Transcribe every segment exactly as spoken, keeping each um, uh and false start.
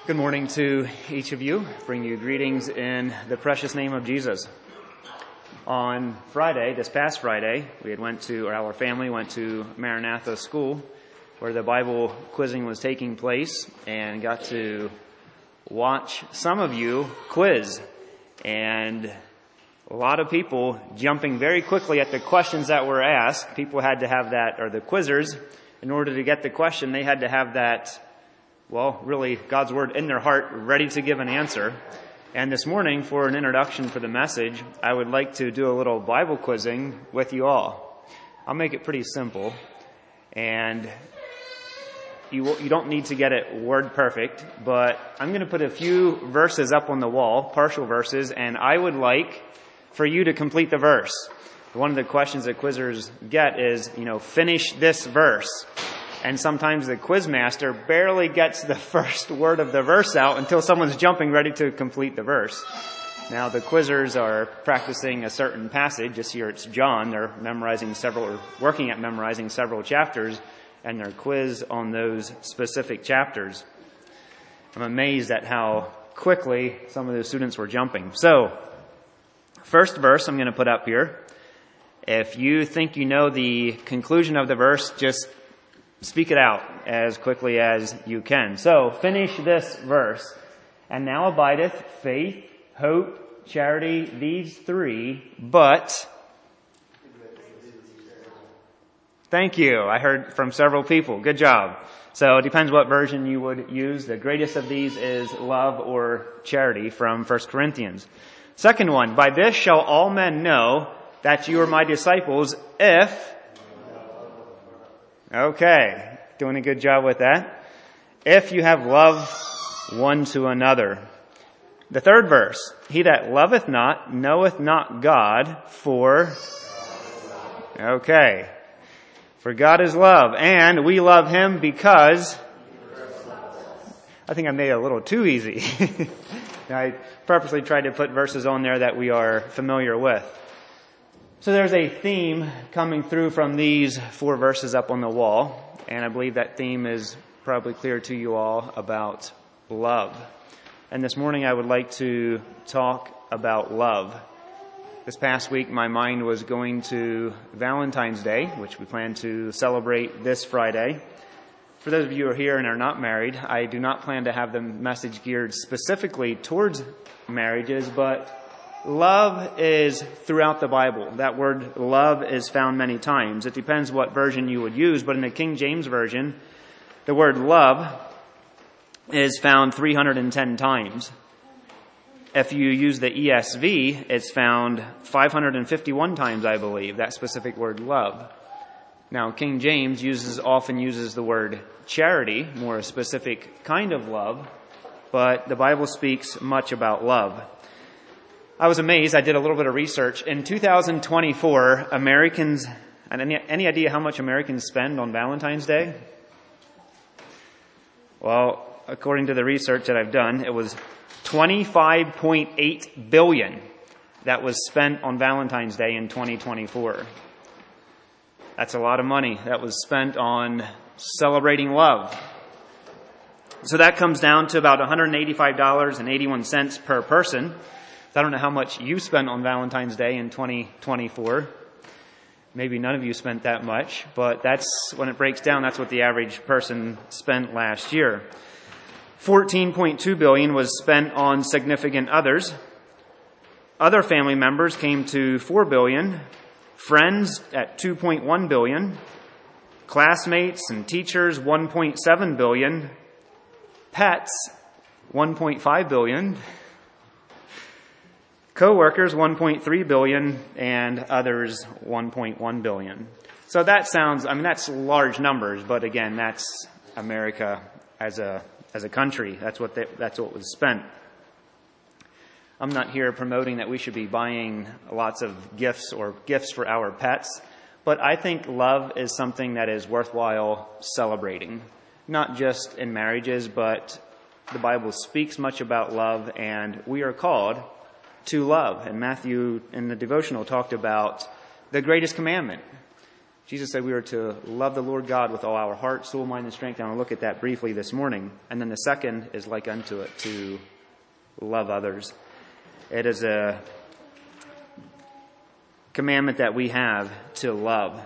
Good morning to each of you. Bring you greetings in the precious name of Jesus. On Friday, this past Friday, we had went to, or our family went to Maranatha School, where the Bible quizzing was taking place, and got to watch some of you quiz. And a lot of people jumping very quickly at the questions that were asked. People had to have that, or the quizzers, in order to get the question, they had to have that well, really, God's Word in their heart, ready to give an answer. And this morning, for an introduction for the message, I would like to do a little Bible quizzing with you all. I'll make it pretty simple. And you you don't need to get it word perfect, but I'm going to put a few verses up on the wall, partial verses, and I would like for you to complete the verse. One of the questions that quizzers get is, you know, finish this verse. And sometimes the quiz master barely gets the first word of the verse out until someone's jumping ready to complete the verse. Now, the quizzers are practicing a certain passage. This year it's John. They're memorizing several, or working at memorizing several chapters, and they're quiz on those specific chapters. I'm amazed at how quickly some of the students were jumping. So, first verse I'm going to put up here. If you think you know the conclusion of the verse, just speak it out as quickly as you can. So, finish this verse. And now abideth faith, hope, charity, these three, but... Thank you. I heard from several people. Good job. So, it depends what version you would use. The greatest of these is love or charity from First Corinthians. Second one, by this shall all men know that you are my disciples if... Okay, doing a good job with that. If you have love one to another. The third verse, he that loveth not knoweth not God, for... Okay. For God is love, and we love him because... I think I made it a little too easy. I purposely tried to put verses on there that we are familiar with. So there's a theme coming through from these four verses up on the wall, and I believe that theme is probably clear to you all about love. And this morning I would like to talk about love. This past week my mind was going to Valentine's Day, which we plan to celebrate this Friday. For those of you who are here and are not married, I do not plan to have the message geared specifically towards marriages, but love is throughout the Bible. That word love is found many times. It depends what version you would use, but in the King James Version, the word love is found three hundred ten times. If you use the E S V, it's found five hundred fifty-one times, I believe, that specific word love. Now, King James uses often uses the word charity, more a specific kind of love, but the Bible speaks much about love. I was amazed. I did a little bit of research. In two thousand twenty-four, Americans, and any, any idea how much Americans spend on Valentine's Day? Well, according to the research that I've done, it was twenty-five point eight billion dollars that was spent on Valentine's Day in twenty twenty-four. That's a lot of money that was spent on celebrating love. So that comes down to about one hundred eighty-five dollars and eighty-one cents per person. I don't know how much you spent on Valentine's Day in twenty twenty-four. Maybe none of you spent that much, but that's, when it breaks down, that's what the average person spent last year. fourteen point two billion dollars was spent on significant others. Other family members came to four billion dollars. Friends at two point one billion dollars. Classmates and teachers, one point seven billion dollars. Pets, one point five billion dollars. Co-workers, one point three billion dollars, and others, one point one billion dollars. So that sounds, I mean, that's large numbers, but again, that's America as a as a country. That's what they, that's what was spent. I'm not here promoting that we should be buying lots of gifts or gifts for our pets, but I think love is something that is worthwhile celebrating, not just in marriages, but the Bible speaks much about love, and we are called to love. And Matthew in the devotional talked about the greatest commandment. Jesus said we were to love the Lord God with all our heart, soul, mind, and strength. And I'll look at that briefly this morning. And then the second is like unto it, to love others. It is a commandment that we have to love.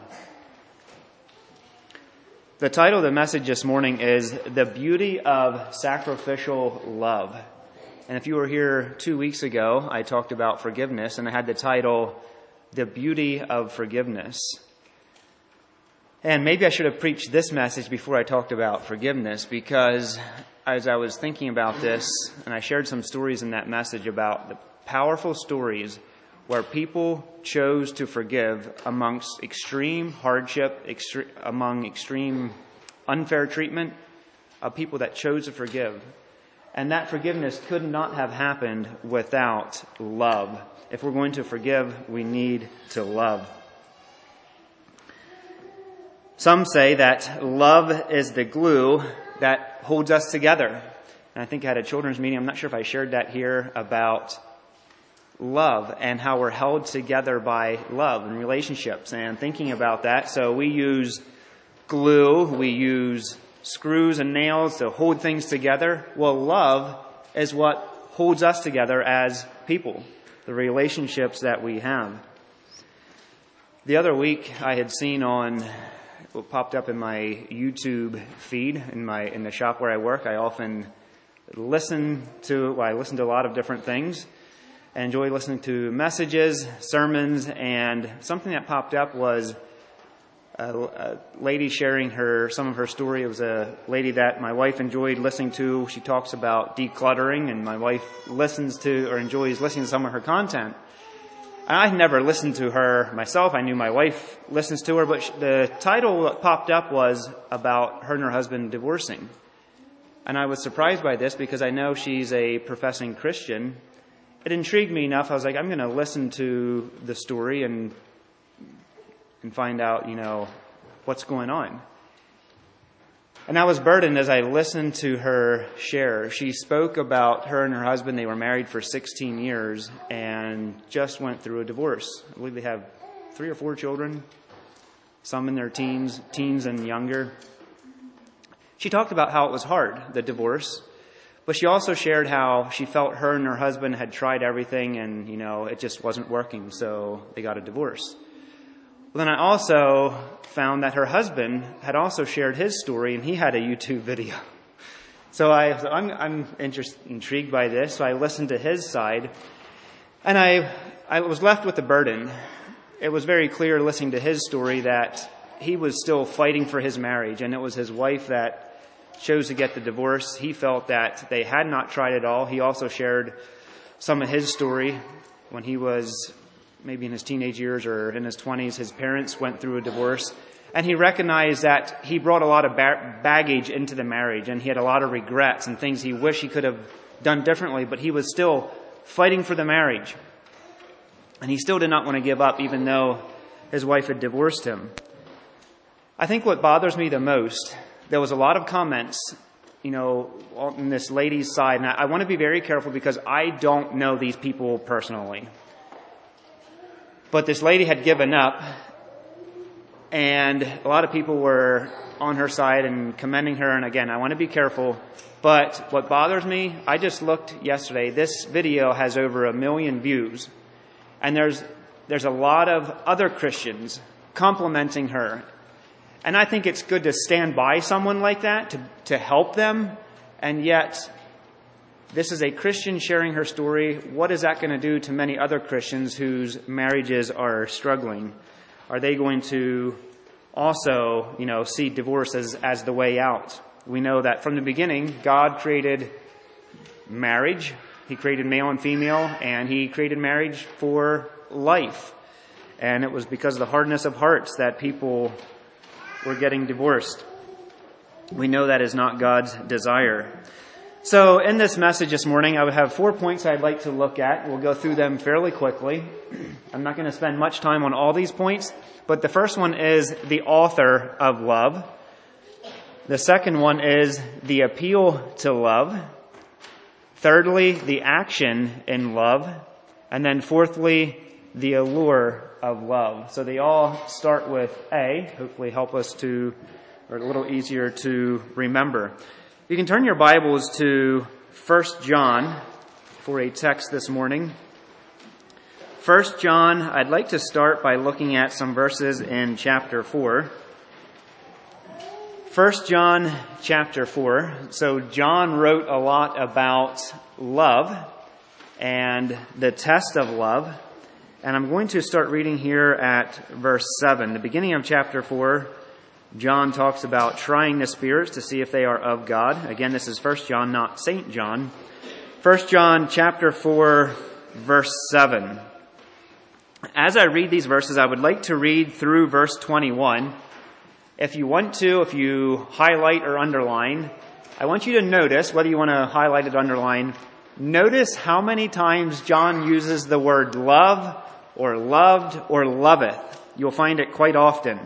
The title of the message this morning is The Beauty of Sacrificial Love. And if you were here two weeks ago, I talked about forgiveness, and I had the title, The Beauty of Forgiveness. And maybe I should have preached this message before I talked about forgiveness, because as I was thinking about this, and I shared some stories in that message about the powerful stories where people chose to forgive amongst extreme hardship, extre- among extreme unfair treatment, of people that chose to forgive. And that forgiveness could not have happened without love. If we're going to forgive, we need to love. Some say that love is the glue that holds us together. And I think I had a children's meeting, I'm not sure if I shared that here, about love and how we're held together by love and relationships, and thinking about that. So we use glue, we use screws and nails to hold things together. Well, love is what holds us together as people, the relationships that we have. The other week I had seen on what popped up in my YouTube feed in my in the shop where I work. I often listen to well, I listen to a lot of different things. I enjoy listening to messages, sermons, and something that popped up was a, a lady sharing her some of her story. It was a lady that my wife enjoyed listening to. She talks about decluttering, and my wife listens to or enjoys listening to some of her content. And I never listened to her myself. I knew my wife listens to her, but the title that popped up was about her and her husband divorcing. And I was surprised by this because I know she's a professing Christian. It intrigued me enough. I was like, I'm going to listen to the story and and find out, you know, what's going on. And I was burdened as I listened to her share. She spoke about her and her husband. They were married for sixteen years and just went through a divorce. I believe they have three or four children, some in their teens, teens and younger. She talked about how it was hard, the divorce. But she also shared how she felt her and her husband had tried everything and, you know, it just wasn't working, so they got a divorce. Well, then I also found that her husband had also shared his story, and he had a YouTube video. So I, so I'm, I'm interest, intrigued by this, so I listened to his side, and I, I was left with a burden. It was very clear listening to his story that he was still fighting for his marriage, and it was his wife that chose to get the divorce. He felt that they had not tried at all. He also shared some of his story when he was maybe in his teenage years or in his twenties. His parents went through a divorce, and he recognized that he brought a lot of ba- baggage into the marriage, and he had a lot of regrets and things he wished he could have done differently, but he was still fighting for the marriage. And he still did not want to give up, even though his wife had divorced him. I think what bothers me the most, there was a lot of comments, you know, on this lady's side. And I, I want to be very careful because I don't know these people personally. But this lady had given up, and a lot of people were on her side and commending her. And again, I want to be careful. But what bothers me, I just looked yesterday. This video has over a million views. And there's there's a lot of other Christians complimenting her. And I think it's good to stand by someone like that, to, to help them. And yet, this is a Christian sharing her story. What is that going to do to many other Christians whose marriages are struggling? Are they going to also, you know, see divorce as, as the way out? We know that from the beginning, God created marriage. He created male and female, and He created marriage for life. And it was because of the hardness of hearts that people were getting divorced. We know that is not God's desire. So in this message this morning, I would have four points I'd like to look at. We'll go through them fairly quickly. I'm not going to spend much time on all these points, but the first one is the author of love. The second one is the appeal to love. Thirdly, the action in love. And then fourthly, the allure of love. So they all start with A, hopefully help us to, or a little easier to remember. You can turn your Bibles to First John for a text this morning. First John, I'd like to start by looking at some verses in chapter four. First John chapter four. So John wrote a lot about love and the test of love. And I'm going to start reading here at verse seven. The beginning of chapter four, John talks about trying the spirits to see if they are of God. Again, this is First John, not Saint John. First John chapter four, verse seven. As I read these verses, I would like to read through verse twenty-one. If you want to, if you highlight or underline, I want you to notice, whether you want to highlight it or underline, notice how many times John uses the word love or loved or loveth. You'll find it quite often.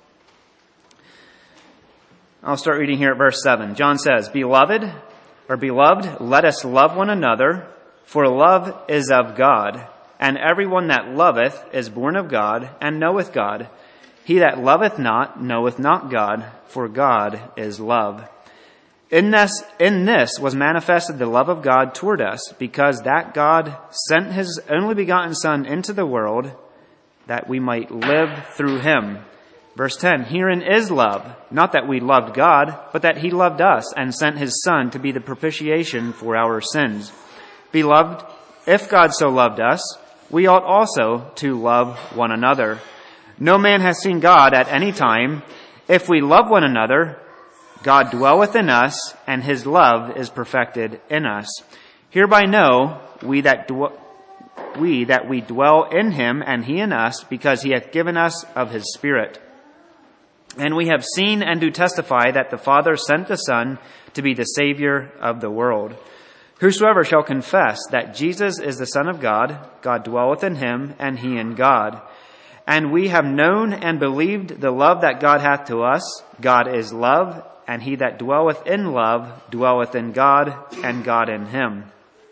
I'll start reading here at verse seven. John says, Beloved, or beloved, let us love one another, for love is of God. And everyone that loveth is born of God, and knoweth God. He that loveth not knoweth not God, for God is love. In this, in this was manifested the love of God toward us, because that God sent his only begotten Son into the world, that we might live through him. Verse ten, Herein is love, not that we loved God, but that he loved us, and sent his Son to be the propitiation for our sins. Beloved, if God so loved us, we ought also to love one another. No man has seen God at any time. If we love one another, God dwelleth in us, and his love is perfected in us. Hereby know we that dw- we that we dwell in him, and he in us, because he hath given us of his Spirit. And we have seen and do testify that the Father sent the Son to be the Savior of the world. Whosoever shall confess that Jesus is the Son of God, God dwelleth in him, and he in God. And we have known and believed the love that God hath to us. God is love, and he that dwelleth in love dwelleth in God, and God in him.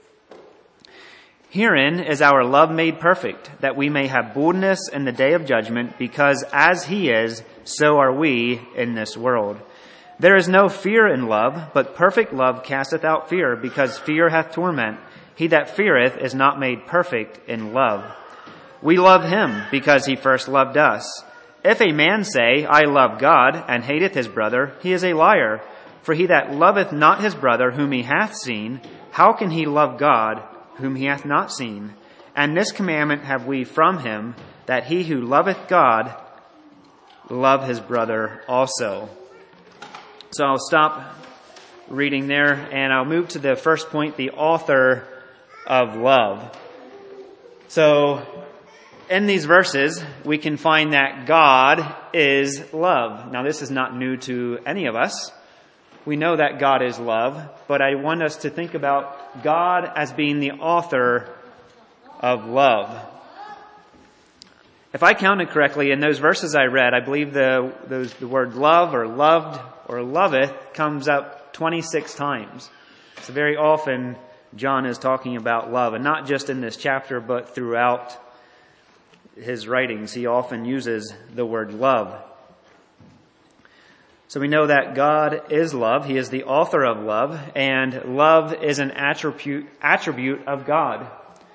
Herein is our love made perfect, that we may have boldness in the day of judgment, because as he is, so are we in this world. There is no fear in love, but perfect love casteth out fear, because fear hath torment. He that feareth is not made perfect in love. We love him, because he first loved us. If a man say, I love God, and hateth his brother, he is a liar. For he that loveth not his brother whom he hath seen, how can he love God whom he hath not seen? And this commandment have we from him, that he who loveth God love his brother also. So I'll stop reading there, and I'll move to the first point, the author of love. So in these verses, we can find that God is love. Now, this is not new to any of us. We know that God is love, but I want us to think about God as being the author of love. If I counted correctly, in those verses I read, I believe the, those, the word love or loved or loveth comes up twenty-six times. So very often John is talking about love, and not just in this chapter, but throughout his writings. He often uses the word love. So we know that God is love. He is the author of love, and love is an attribute, attribute of God.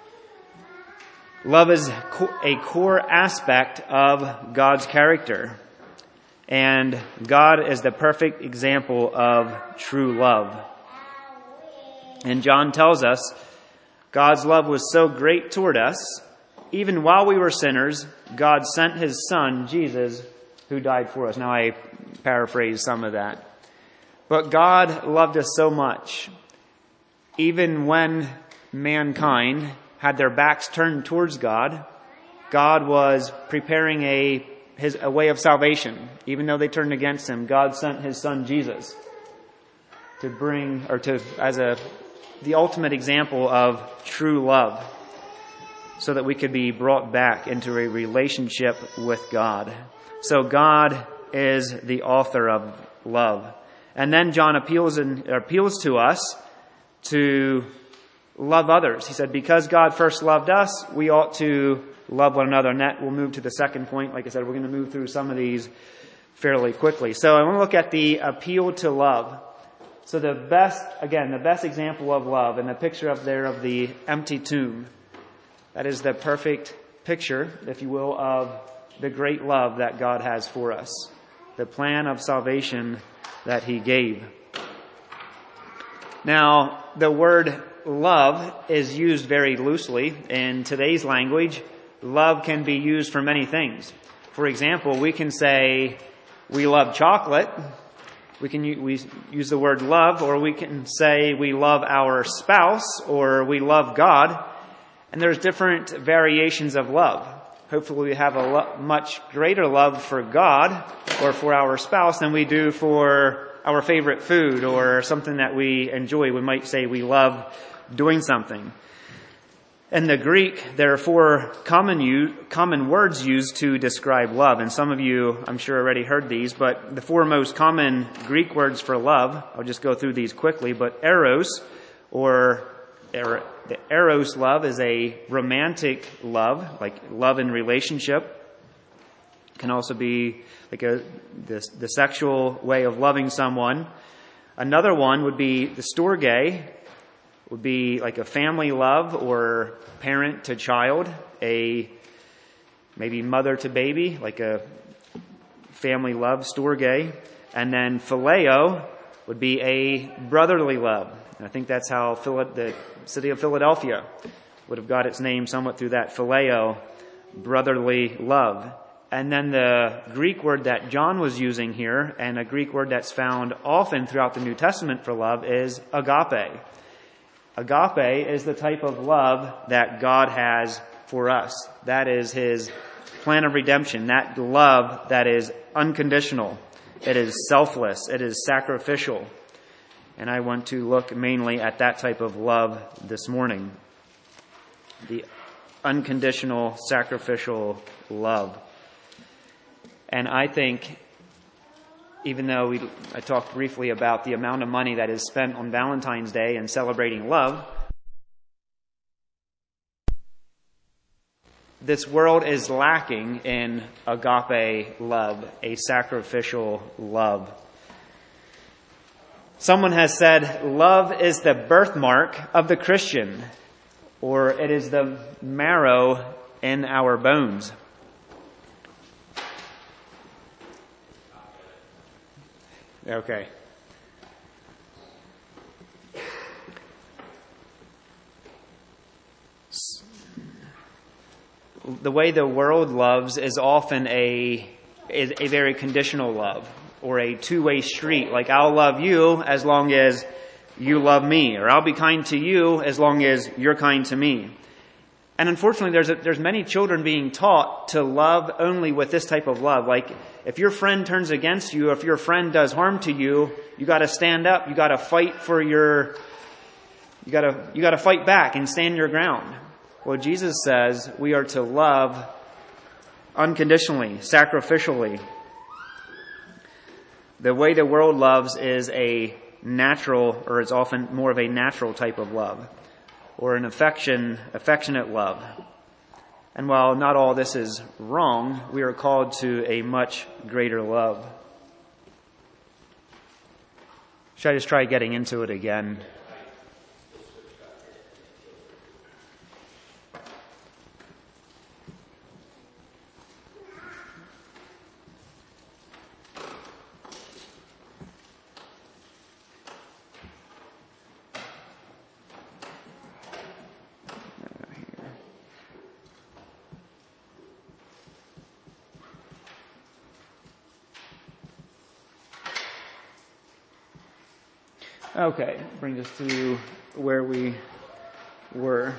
Love is a core aspect of God's character. And God is the perfect example of true love. And John tells us God's love was so great toward us, even while we were sinners, God sent his Son, Jesus, who died for us. Now I paraphrase some of that. But God loved us so much, even when mankind had their backs turned towards God, God was preparing a His, a way of salvation. Even though they turned against him, God sent his Son Jesus to bring, or to, as a, the ultimate example of true love, so that we could be brought back into a relationship with God. So God is the author of love. And then John appeals and appeals to us to love others. He said, because God first loved us, we ought to love one another. And that will move to the second point. Like I said, we're going to move through some of these fairly quickly. So I want to look at the appeal to love. So the best, again, the best example of love, and the picture up there of the empty tomb. That is the perfect picture, if you will, of the great love that God has for us. The plan of salvation that he gave. Now, the word love is used very loosely. In today's language, love can be used for many things. For example, we can say we love chocolate. We can we use the word love, or we can say we love our spouse, or we love God. And there's different variations of love. Hopefully we have a lo- much greater love for God or for our spouse than we do for our favorite food or something that we enjoy. We might say we love doing something. In the Greek, there are four common u- common words used to describe love. And some of you, I'm sure, already heard these, but the four most common Greek words for love, I'll just go through these quickly, but eros, or er- the eros love, is a romantic love, like love in relationship. It can also be like a the, the sexual way of loving someone. Another one would be the storge, would be like a family love or parent to child, a maybe mother to baby, like a family love, storge. And then phileo would be a brotherly love. And I think that's how Phil- the city of Philadelphia would have got its name somewhat through that phileo, brotherly love. And then the Greek word that John was using here, and a Greek word that's found often throughout the New Testament for love, is agape. Agape is the type of love that God has for us. That is his plan of redemption. That love that is unconditional. It is selfless. It is sacrificial. And I want to look mainly at that type of love this morning. The unconditional, sacrificial love. And I think, even though we, I talked briefly about the amount of money that is spent on Valentine's Day and celebrating love, this world is lacking in agape love, a sacrificial love. Someone has said, love is the birthmark of the Christian, or it is the marrow in our bones. Okay. The way the world loves is often a is a very conditional love, or a two-way street. Like, I'll love you as long as you love me, or I'll be kind to you as long as you're kind to me. And unfortunately, there's a, there's many children being taught to love only with this type of love. Like, if your friend turns against you, or if your friend does harm to you, you got to stand up. You got to fight for your. You got to you got to fight back and stand your ground. Well, Jesus says we are to love unconditionally, sacrificially. The way the world loves is a natural, or it's often more of a natural type of love, or an affection, affectionate love. And while not all this is wrong, we are called to a much greater love. Should I just try getting into it again? Okay, brings us to where we were.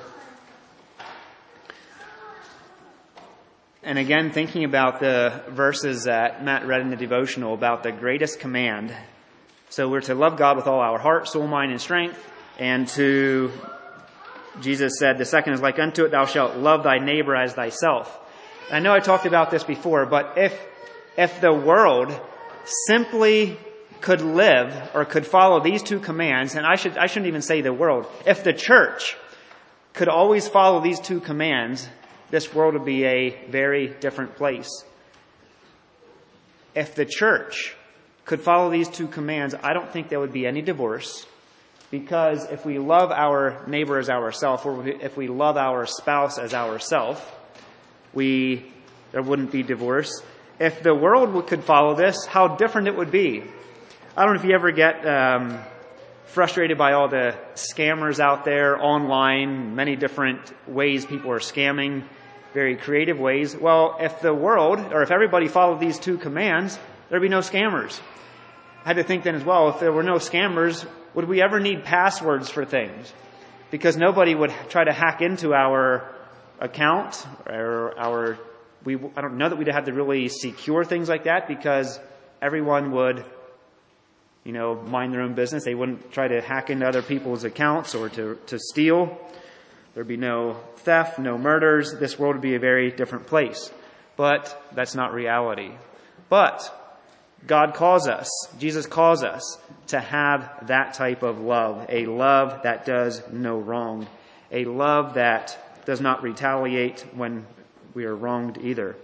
And again, thinking about the verses that Matt read in the devotional about the greatest command. So we're to love God with all our heart, soul, mind, and strength. And to, Jesus said, the second is like unto it, thou shalt love thy neighbor as thyself. And I know I talked about this before, but if, if the world simply could live or could follow these two commands, and I should I shouldn't even say the world. If the church could always follow these two commands, this world would be a very different place. If the church could follow these two commands, I don't think there would be any divorce, because if we love our neighbor as ourself, or if we love our spouse as ourself, we there wouldn't be divorce. If the world could follow this, how different it would be. I don't know if you ever get um, frustrated by all the scammers out there online, many different ways people are scamming, very creative ways. Well, if the world, or if everybody followed these two commands, there'd be no scammers. I had to think then as well, if there were no scammers, would we ever need passwords for things? Because nobody would try to hack into our account or our, we, I don't know that we'd have to really secure things like that, because everyone would, you know, mind their own business. They wouldn't try to hack into other people's accounts or to, to steal. There'd be no theft, no murders. This world would be a very different place. But that's not reality. But God calls us, Jesus calls us to have that type of love, a love that does no wrong, a love that does not retaliate when we are wronged either.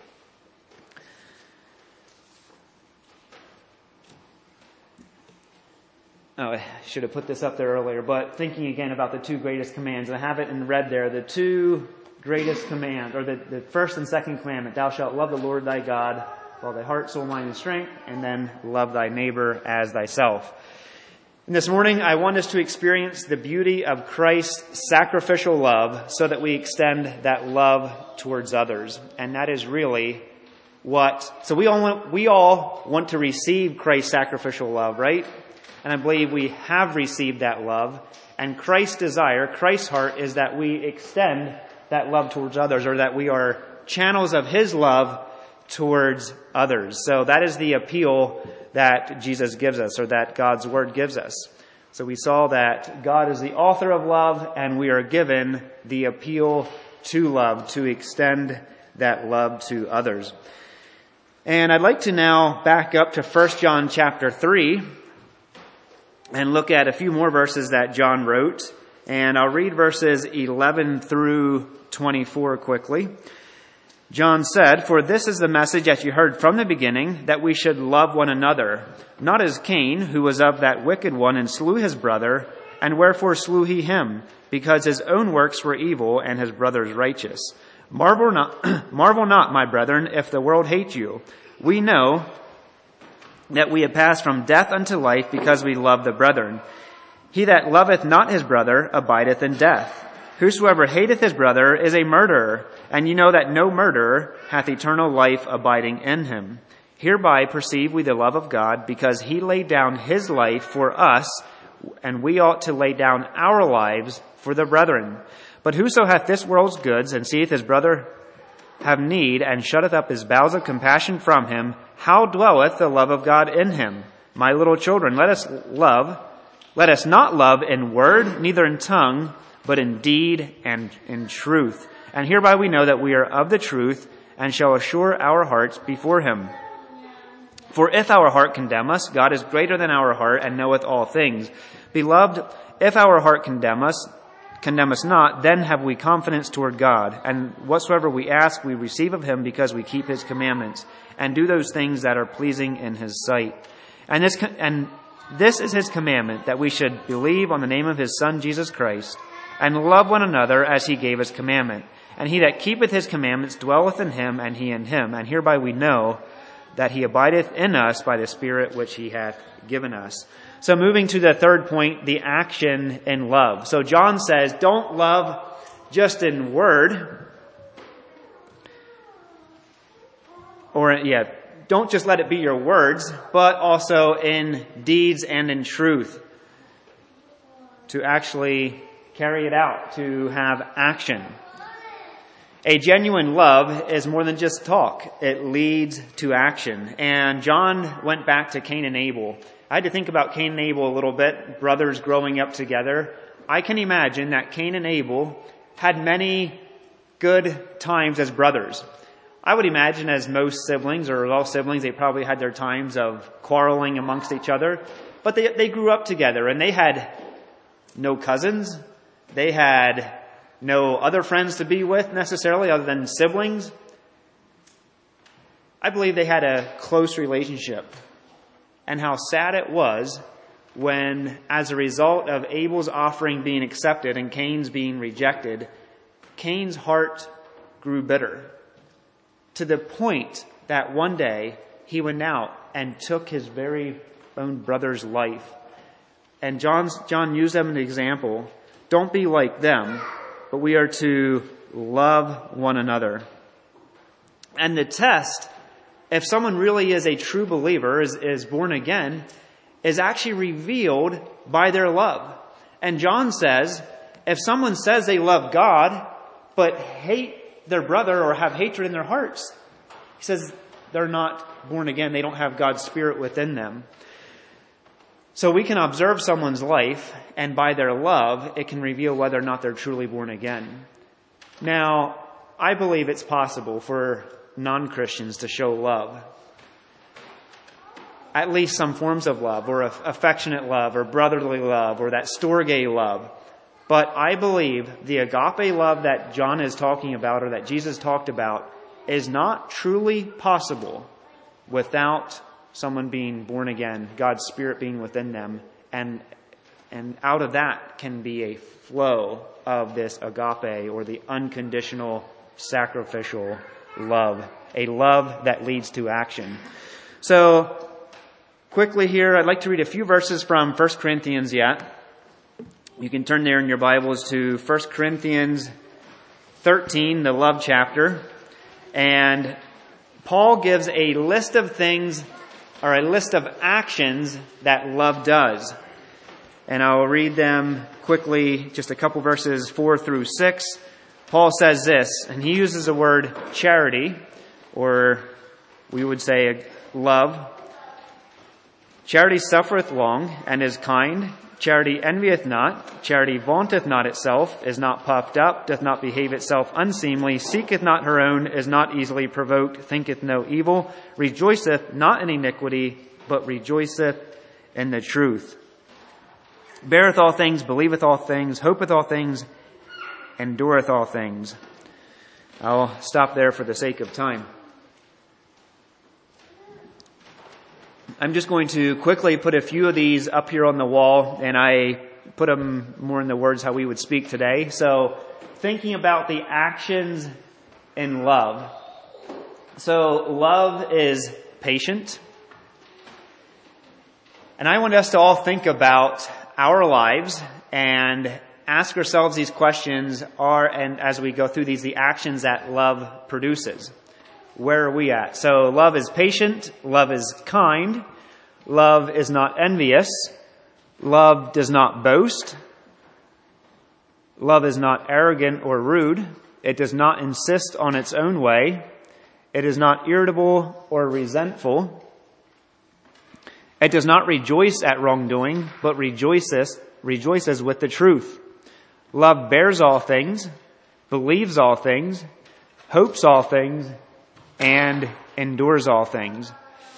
Oh, I should have put this up there earlier, but thinking again about the two greatest commands, I have it in red there, the two greatest commands, or the, the first and second commandment, thou shalt love the Lord thy God with all thy heart, soul, mind, and strength, and then love thy neighbor as thyself. And this morning, I want us to experience the beauty of Christ's sacrificial love so that we extend that love towards others. And that is really what, so we all want, we all want to receive Christ's sacrificial love, right? And I believe we have received that love. And Christ's desire, Christ's heart, is that we extend that love towards others, or that we are channels of his love towards others. So that is the appeal that Jesus gives us, or that God's word gives us. So we saw that God is the author of love, and we are given the appeal to love, to extend that love to others. And I'd like to now back up to First John chapter three and look at a few more verses that John wrote. And I'll read verses eleven through twenty-four quickly. John said, "For this is the message that you heard from the beginning, that we should love one another, not as Cain, who was of that wicked one and slew his brother. And wherefore slew he him? Because his own works were evil and his brother's righteous. Marvel not, marvel not, my brethren, if the world hate you. We know that we have passed from death unto life, because we love the brethren. He that loveth not his brother abideth in death. Whosoever hateth his brother is a murderer, and you know that no murderer hath eternal life abiding in him. Hereby perceive we the love of God, because he laid down his life for us, and we ought to lay down our lives for the brethren. But whoso hath this world's goods, and seeth his brother have need, and shutteth up his bowels of compassion from him, how dwelleth the love of God in him? My little children, let us love, let us not love in word, neither in tongue, but in deed and in truth. And hereby we know that we are of the truth, and shall assure our hearts before him. For if our heart condemn us, God is greater than our heart, and knoweth all things. Beloved, if our heart condemn us, condemn us not, then have we confidence toward God. And whatsoever we ask, we receive of him, because we keep his commandments, and do those things that are pleasing in his sight. And this, and this is his commandment, that we should believe on the name of his Son, Jesus Christ, and love one another as he gave us commandment. And he that keepeth his commandments dwelleth in him, and he in him. And hereby we know that he abideth in us by the Spirit which he hath given us." So moving to the third point, the action in love. So John says, don't love just in word. Or, yeah, don't just let it be your words, but also in deeds and in truth. To actually carry it out, to have action. A genuine love is more than just talk. It leads to action. And John went back to Cain and Abel. I had to think about Cain and Abel a little bit, brothers growing up together. I can imagine that Cain and Abel had many good times as brothers. I would imagine, as most siblings, or all siblings, they probably had their times of quarreling amongst each other. But they, they grew up together, and they had no cousins. They had no other friends to be with necessarily other than siblings. I believe they had a close relationship. And how sad it was when, as a result of Abel's offering being accepted and Cain's being rejected, Cain's heart grew bitter to the point that one day he went out and took his very own brother's life. And John's, John used them as an example. Don't be like them, but we are to love one another. And the test, if someone really is a true believer, is, is born again, is actually revealed by their love. And John says, if someone says they love God, but hate their brother or have hatred in their hearts, he says they're not born again. They don't have God's Spirit within them. So we can observe someone's life, and by their love, it can reveal whether or not they're truly born again. Now, I believe it's possible for non-Christians to show love. At least some forms of love, or affectionate love, or brotherly love, or that storge love. But I believe the agape love that John is talking about, or that Jesus talked about, is not truly possible without someone being born again, God's Spirit being within them. And, and out of that can be a flow of this agape, or the unconditional sacrificial love, a love that leads to action. So, quickly here, I'd like to read a few verses from First Corinthians yet. You can turn there in your Bibles to First Corinthians thirteen, the love chapter. And Paul gives a list of things, or a list of actions that love does. And I will read them quickly, just a couple verses four through six. Paul says this, and he uses the word charity, or we would say love. Charity suffereth long, and is kind. Charity envieth not. Charity vaunteth not itself, is not puffed up, doth not behave itself unseemly, seeketh not her own, is not easily provoked, thinketh no evil, rejoiceth not in iniquity, but rejoiceth in the truth. Beareth all things, believeth all things, hopeth all things, endureth all things. I'll stop there for the sake of time. I'm just going to quickly put a few of these up here on the wall, and I put them more in the words how we would speak today. So, thinking about the actions in love. So, love is patient. And I want us to all think about our lives and ask ourselves these questions, are, and as we go through these, the actions that love produces. Where are we at? So love is patient. Love is kind. Love is not envious. Love does not boast. Love is not arrogant or rude. It does not insist on its own way. It is not irritable or resentful. It does not rejoice at wrongdoing, but rejoices, rejoices with the truth. Love bears all things, believes all things, hopes all things, and endures all things.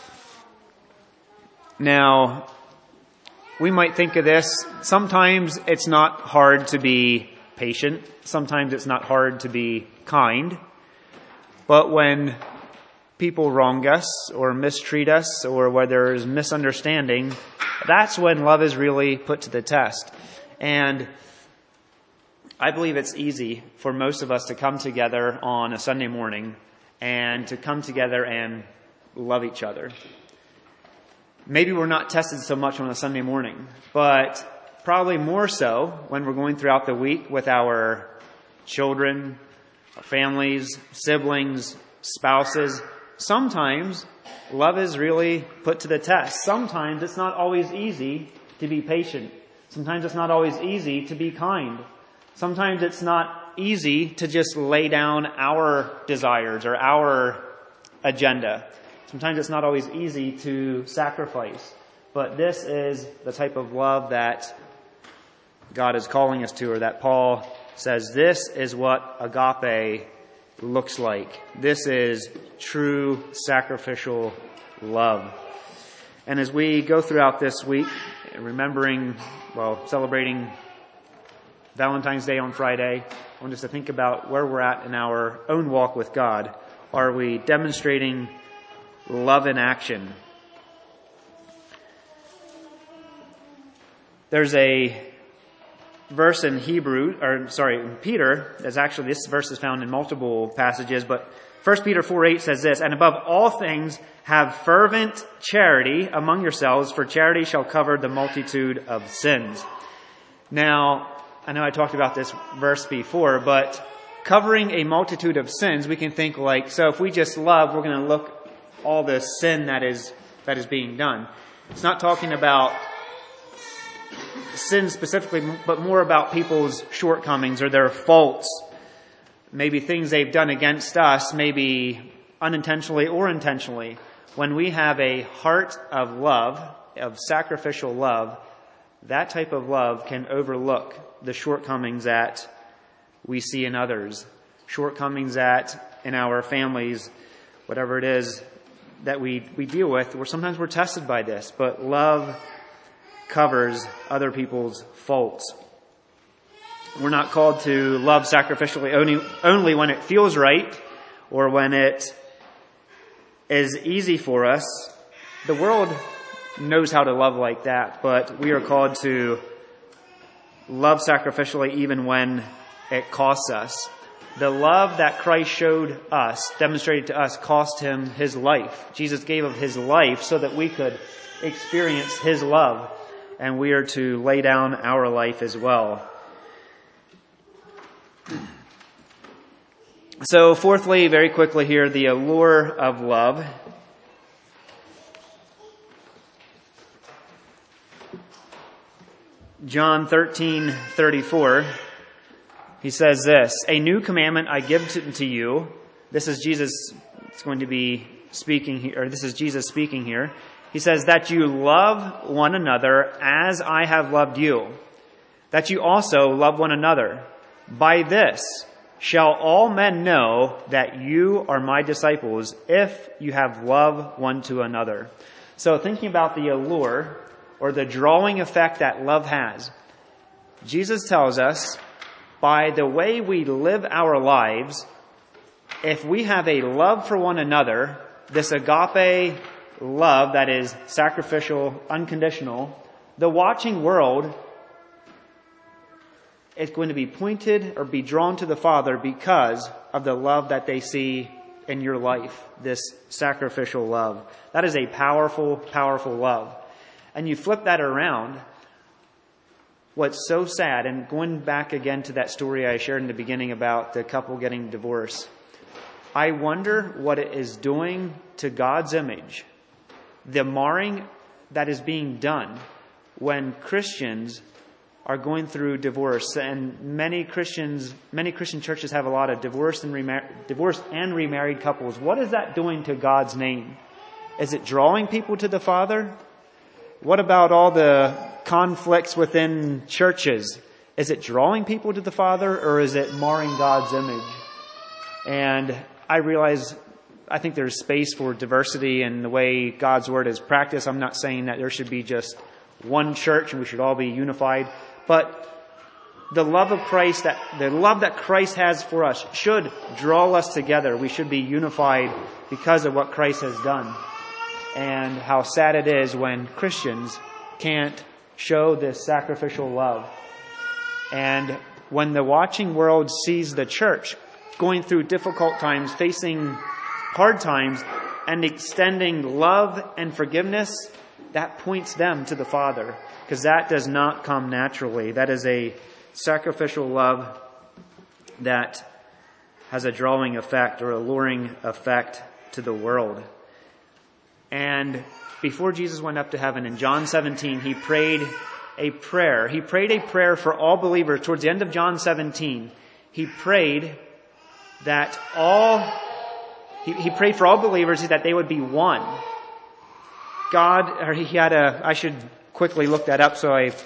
Now, we might think of this, sometimes it's not hard to be patient. Sometimes it's not hard to be kind. But when people wrong us or mistreat us, or where there is misunderstanding, that's when love is really put to the test. And I believe it's easy for most of us to come together on a Sunday morning and to come together and love each other. Maybe we're not tested so much on a Sunday morning, but probably more so when we're going throughout the week with our children, our families, siblings, spouses. Sometimes love is really put to the test. Sometimes it's not always easy to be patient. Sometimes it's not always easy to be kind. Sometimes it's not easy to just lay down our desires or our agenda. Sometimes it's not always easy to sacrifice. But this is the type of love that God is calling us to, or that Paul says this is what agape looks like. This is true sacrificial love. And as we go throughout this week, remembering, well, celebrating Valentine's Day on Friday, I want us to think about where we're at in our own walk with God. Are we demonstrating love in action? There's a verse in Hebrew, or sorry, in Peter, that's actually, this verse is found in multiple passages, but First Peter four eight says this, "And above all things, have fervent charity among yourselves, for charity shall cover the multitude of sins." Now, I know I talked about this verse before, but covering a multitude of sins, we can think like, so if we just love, we're going to look all the sin that is that is being done. It's not talking about sin specifically, but more about people's shortcomings or their faults. Maybe things they've done against us, maybe unintentionally or intentionally. When we have a heart of love, of sacrificial love, that type of love can overlook the shortcomings that we see in others, shortcomings that in our families, whatever it is that we, we deal with, where sometimes we're tested by this, but love covers other people's faults. We're not called to love sacrificially only, only when it feels right or when it is easy for us. The world knows how to love like that, but we are called to love sacrificially even when it costs us. The love that Christ showed us, demonstrated to us, cost him his life. Jesus gave of his life so that we could experience his love, and we are to lay down our life as well. So fourthly, very quickly here, the allure of love. John thirteen thirty-four, he says this, "A new commandment I give to, to you." This is Jesus, it's going to be speaking here, or this is Jesus speaking here. He says, "That you love one another as I have loved you, that you also love one another. By this shall all men know that you are my disciples, if you have love one to another." So thinking about the allure or the drawing effect that love has, Jesus tells us by the way we live our lives, if we have a love for one another, this agape love that is sacrificial, unconditional, the watching world is going to be pointed or be drawn to the Father because of the love that they see in your life, this sacrificial love. That is a powerful, powerful love. And you flip that around, what's so sad, and going back again to that story I shared in the beginning about the couple getting divorced, I wonder what it is doing to God's image, the marring that is being done when Christians are going through divorce. And many Christians, many Christian churches have a lot of divorced and, remar- divorced and remarried couples. What is that doing to God's name? Is it drawing people to the Father? What about all the conflicts within churches? Is it drawing people to the Father, or is it marring God's image? And I realize, I think there's space for diversity in the way God's Word is practiced. I'm not saying that there should be just one church and we should all be unified. But the love of Christ, that the love that Christ has for us should draw us together. We should be unified because of what Christ has done. And how sad it is when Christians can't show this sacrificial love. And when the watching world sees the church going through difficult times, facing hard times, and extending love and forgiveness, that points them to the Father. Because that does not come naturally. That is a sacrificial love that has a drawing effect or alluring effect to the world. And before Jesus went up to heaven in John seventeen, he prayed a prayer. He prayed a prayer for all believers. Towards the end of John seventeen, he prayed that all, he, he prayed for all believers that they would be one. God, or he had a, I should quickly look that up so I,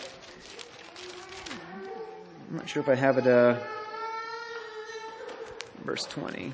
I'm not sure if I have it, uh, verse twenty.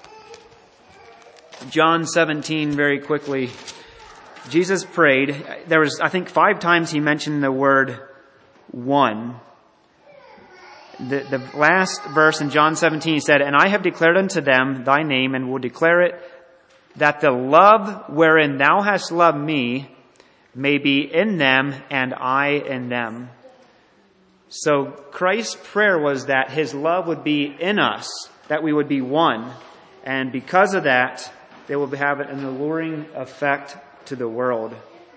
John seventeen, very quickly. Jesus prayed. There was, I think, five times he mentioned the word one. the, the last verse in John seventeen, he said, "And I have declared unto them thy name, and will declare it, that the love wherein thou hast loved me may be in them, and I in them." So Christ's prayer was that his love would be in us, that we would be one. And because of that, they will have an alluring effect to the world.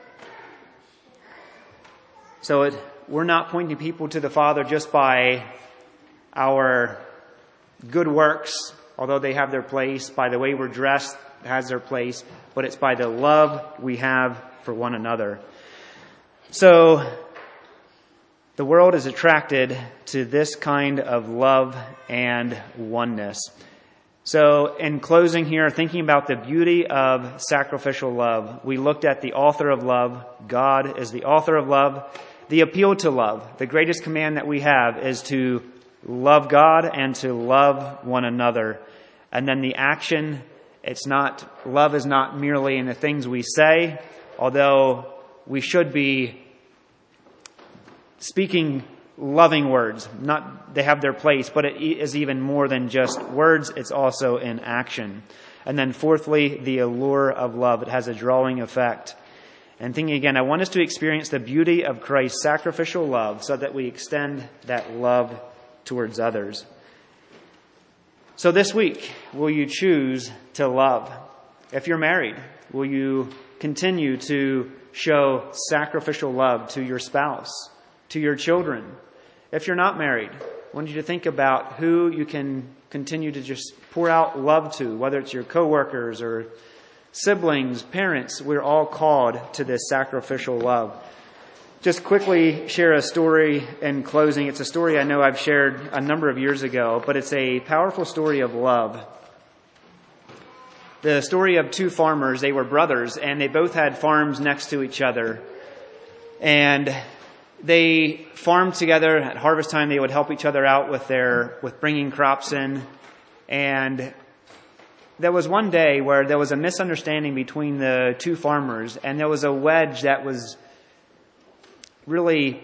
So it, we're not pointing people to the Father just by our good works, although they have their place, by the way we're dressed has their place, but it's by the love we have for one another. So the world is attracted to this kind of love and oneness. So in closing here, thinking about the beauty of sacrificial love, we looked at the author of love. God is the author of love. The appeal to love, the greatest command that we have is to love God and to love one another. And then the action, it's not, love is not merely in the things we say, although we should be speaking loving words. Not, they have their place, but it is even more than just words. It's also in action. And then fourthly, the allure of love. It has a drawing effect. And thinking again, I want us to experience the beauty of Christ's sacrificial love so that we extend that love towards others. So this week, will you choose to love? If you're married, will you continue to show sacrificial love to your spouse, to your children? If you're not married, I want you to think about who you can continue to just pour out love to, whether it's your coworkers or siblings, parents. We're all called to this sacrificial love. Just quickly share a story in closing. It's a story I know I've shared a number of years ago, but it's a powerful story of love. The story of two farmers. They were brothers, and they both had farms next to each other. And they farmed together. At harvest time, they would help each other out with their with bringing crops in. And there was one day where there was a misunderstanding between the two farmers, and there was a wedge that was really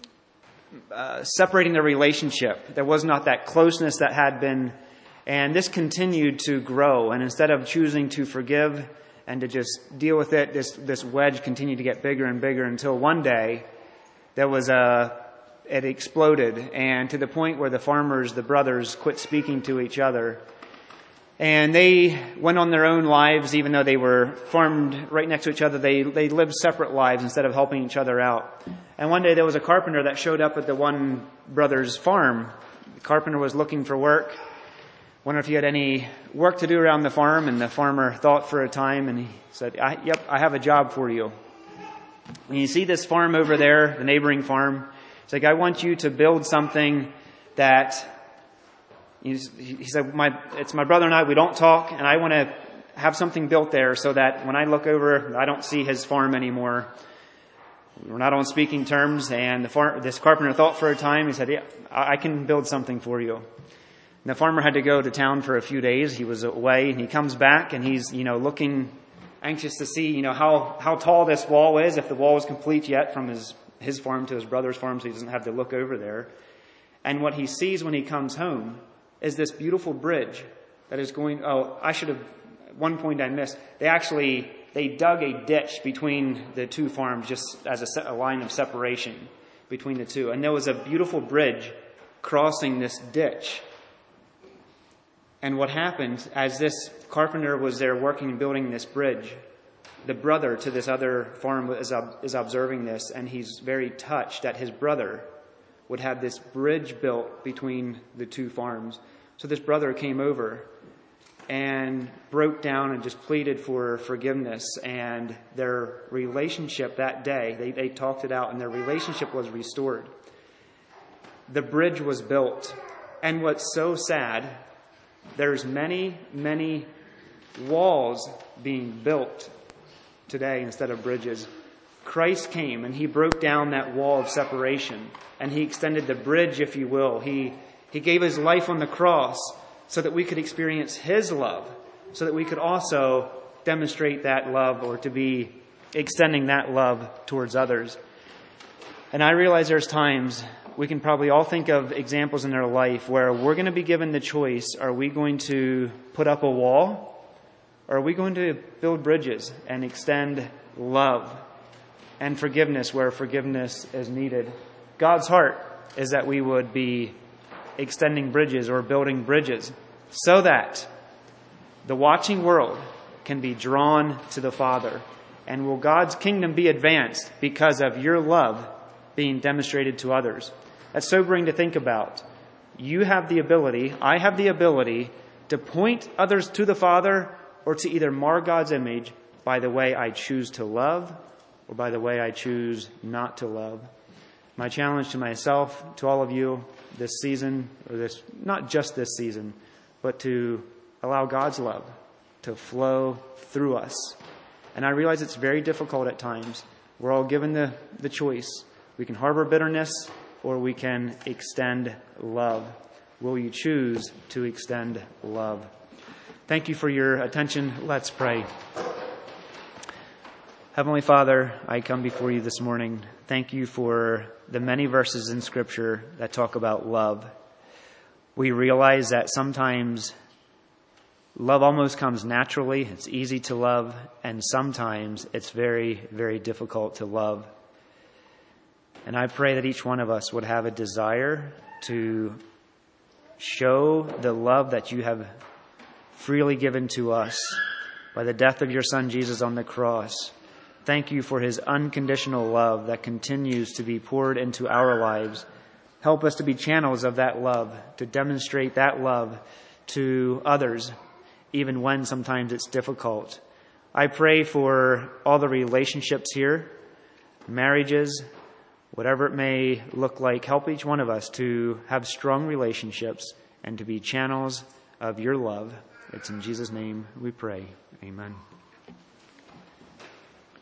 uh, separating their relationship. There was not that closeness that had been, and this continued to grow. And instead of choosing to forgive and to just deal with it, this this wedge continued to get bigger and bigger until one day there was a it exploded, and to the point where the farmers, the brothers, quit speaking to each other. And they went on their own lives, even though they were farmed right next to each other. They they lived separate lives instead of helping each other out. And one day there was a carpenter that showed up at the one brother's farm. The carpenter was looking for work. Wondered if he had any work to do around the farm. And the farmer thought for a time, and he said, I, yep, I have a job for you. When you see this farm over there, the neighboring farm, he's like, I want you to build something that... He said, my, it's my brother and I, we don't talk, and I want to have something built there so that when I look over, I don't see his farm anymore. We're not on speaking terms, and the far, this carpenter thought for a time. He said, yeah, I can build something for you. And the farmer had to go to town for a few days. He was away, and he comes back, and he's, you know, looking anxious to see, you know, how, how tall this wall is, if the wall is complete yet from his, his farm to his brother's farm, so he doesn't have to look over there. And what he sees when he comes home is this beautiful bridge that is going, oh, I should have, at one point I missed, they actually, they dug a ditch between the two farms just as a, se- a line of separation between the two. And there was a beautiful bridge crossing this ditch. And what happened, as this carpenter was there working and building this bridge, the brother to this other farm is, is observing this, and he's very touched that his brother would have this bridge built between the two farms. So this brother came over and broke down and just pleaded for forgiveness. And their relationship that day, they, they talked it out, and their relationship was restored. The bridge was built. And what's so sad, there's many, many walls being built today instead of bridges. Christ came and he broke down that wall of separation, and he extended the bridge, if you will. He he gave his life on the cross so that we could experience his love, so that we could also demonstrate that love, or to be extending that love towards others. And I realize there's times we can probably all think of examples in our life where we're going to be given the choice. Are we going to put up a wall, or are we going to build bridges and extend love and forgiveness where forgiveness is needed? God's heart is that we would be extending bridges or building bridges so that the watching world can be drawn to the Father. And will God's kingdom be advanced because of your love being demonstrated to others? That's sobering to think about. You have the ability, I have the ability to point others to the Father or to either mar God's image by the way I choose to love or by the way I choose not to love. My challenge to myself, to all of you this season, or this, not just this season, but to allow God's love to flow through us. And I realize it's very difficult at times. We're all given the, the choice. We can harbor bitterness or we can extend love. Will you choose to extend love? Thank you for your attention. Let's pray. Heavenly Father, I come before you this morning. Thank you for the many verses in Scripture that talk about love. We realize that sometimes love almost comes naturally. It's easy to love, and sometimes it's very, very difficult to love. And I pray that each one of us would have a desire to show the love that you have freely given to us by the death of your Son, Jesus, on the cross. Thank you for his unconditional love that continues to be poured into our lives. Help us to be channels of that love, to demonstrate that love to others, even when sometimes it's difficult. I pray for all the relationships here, marriages, whatever it may look like. Help each one of us to have strong relationships and to be channels of your love. It's in Jesus' name we pray. Amen.